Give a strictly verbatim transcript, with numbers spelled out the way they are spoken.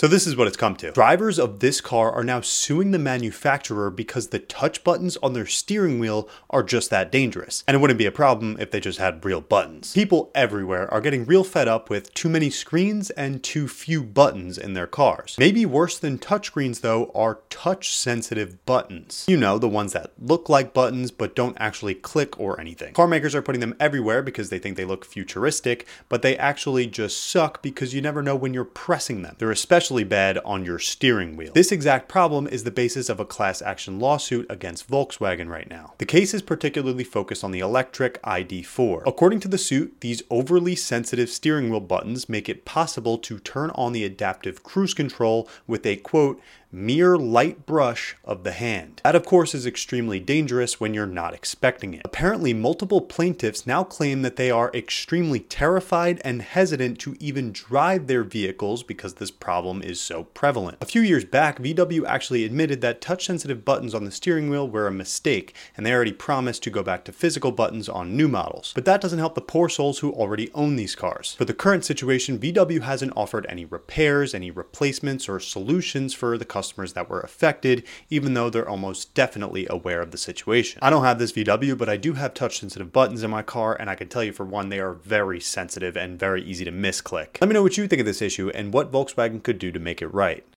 So this is what it's come to. Drivers of this car are now suing the manufacturer because the touch buttons on their steering wheel are just that dangerous. And it wouldn't be a problem if they just had real buttons. People everywhere are getting real fed up with too many screens and too few buttons in their cars. Maybe worse than touchscreens though are touch-sensitive buttons. You know, the ones that look like buttons but don't actually click or anything. Car makers are putting them everywhere because they think they look futuristic, but they actually just suck because you never know when you're pressing them. They're especially bad on your steering wheel. This exact problem is the basis of a class action lawsuit against Volkswagen right now. The case is particularly focused on the electric I D four. According to the suit, these overly sensitive steering wheel buttons make it possible to turn on the adaptive cruise control with a quote, mere light brush of the hand. That of course is extremely dangerous when you're not expecting it. Apparently multiple plaintiffs now claim that they are extremely terrified and hesitant to even drive their vehicles because this problem is so prevalent. A few years back, V W actually admitted that touch-sensitive buttons on the steering wheel were a mistake, and they already promised to go back to physical buttons on new models. But that doesn't help the poor souls who already own these cars. For the current situation, V W hasn't offered any repairs, any replacements, or solutions for the customers customers that were affected, even though they're almost definitely aware of the situation. I don't have this V W, but I do have touch sensitive buttons in my car, and I can tell you for one, they are very sensitive and very easy to misclick. Let me know what you think of this issue and what Volkswagen could do to make it right.